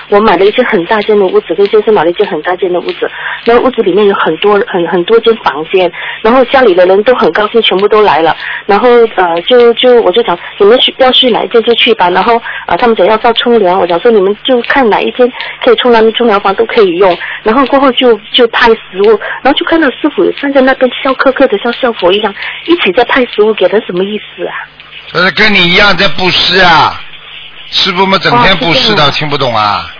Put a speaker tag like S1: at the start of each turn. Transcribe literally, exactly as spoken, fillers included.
S1: 我买了一间很大间的屋子，跟先生买了一间很大间的屋子，然后屋子里面有很多很很多间房间，然后家里的人都很高兴，全部都来了，然后呃就就我就讲你们去要去哪一间就去吧，然后呃他们讲要到冲凉，我讲说你们就看哪一间可以冲凉的冲凉房都可以用，然后过后就就派食物，然后就看到师傅站在那边笑呵呵的，像笑佛一样，一起在派食物给人，什么意思啊？
S2: 这是跟你一样在布施啊，师傅们整天布施的，听不懂啊？